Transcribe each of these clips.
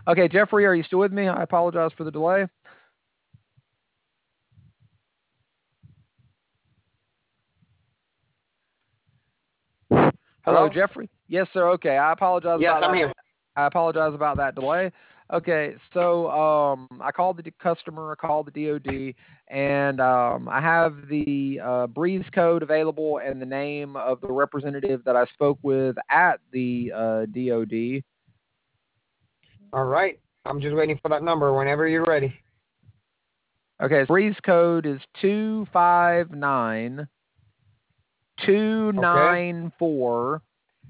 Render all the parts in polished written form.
Okay, Jeffrey, are you still with me? I apologize for the delay. Hello, Hello? Jeffrey. Yes, sir. Okay, I apologize Yes, about I'm that. here. I apologize about that delay. Okay, so I called the customer, I called the DoD, and I have the Breeze code available and the name of the representative that I spoke with at the DoD. All right. I'm just waiting for that number whenever you're ready. Okay, so Breeze code is 259 Okay. 294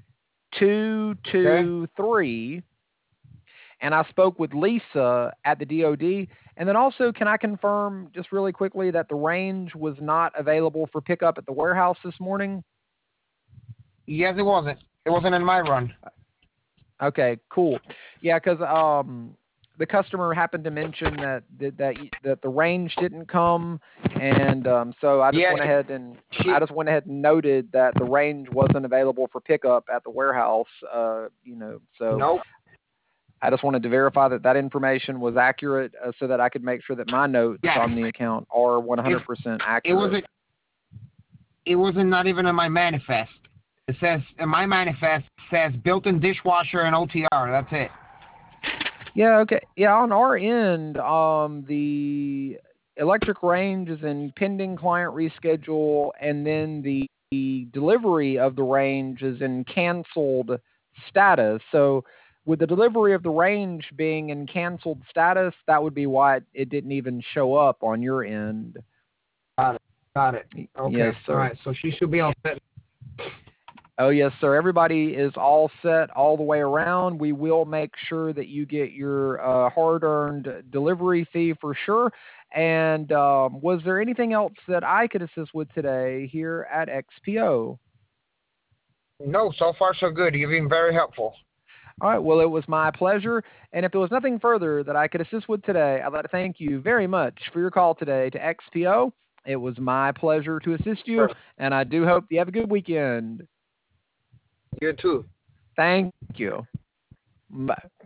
Okay. 223. And I spoke with Lisa at the DoD. And then also, can I confirm just really quickly that the range was not available for pickup at the warehouse this morning? Yes, it wasn't. It wasn't in my run. Okay, cool. Yeah, because the customer happened to mention that the range didn't come, and so Yeah, I she. just went ahead and noted that the range wasn't available for pickup at the warehouse. So Nope. I just wanted to verify that that information was accurate, so that I could make sure that my notes Yes. on the account are If 100% it accurate. wasn't, it wasn't not even in my manifest. It says in my manifest says built-in dishwasher and OTR. That's it. Yeah, okay. Yeah, on our end, the electric range is in pending client reschedule, and then the delivery of the range is in canceled status. So, with the delivery of the range being in canceled status, that would be why it didn't even show up on your end. Got it. Got it. Yes, Okay. All sir. right. So she should be all set. Oh, yes, sir. Everybody is all set all the way around. We will make sure that you get your hard-earned delivery fee for sure. And was there anything else that I could assist with today here at XPO? No, so far so good. You've been very helpful. All right. Well, it was my pleasure. And if there was nothing further that I could assist with today, I'd like to thank you very much for your call today to XPO. It was my pleasure to assist you, and I do hope you have a good weekend. You too. Thank you. Bye.